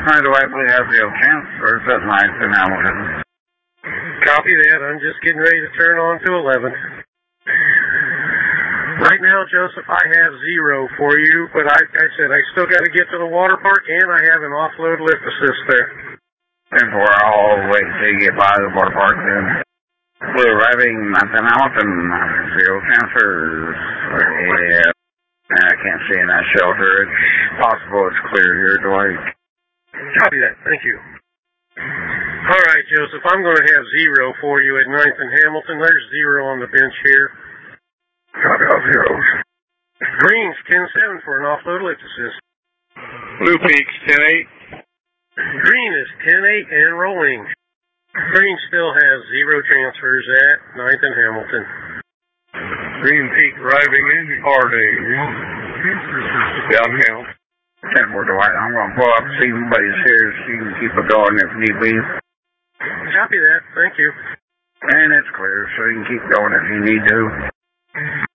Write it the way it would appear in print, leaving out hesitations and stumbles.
Hi, Dwight, we have field transfers at 9th and Hamilton. Copy that. I'm just getting ready to turn on to 11. Right now, Joseph, I have 0 for you, but I said I still got to get to the water park, and I have an offload lift assist there. And I'll wait until you get by the water park then. We're arriving at the Hamilton field transfers. Yeah, I can't see in that shelter. It's possible it's clear here, Dwight. Copy that. Thank you. All right, Joseph, I'm going to have 0 for you at 9th and Hamilton. There's 0 on the bench here. Copy all zeros. Green's 10-7 for an offload lift assist. Blue Peaks 10-8. Green is 10-8 and rolling. Green still has 0 transfers at 9th and Hamilton. Green Peak arriving in Harding. Downhill. 10-4, Dwight. I'm going to pull up, see if anybody's here, so you can keep it going if need be. Copy that. Thank you. And it's clear, so you can keep going if you need to.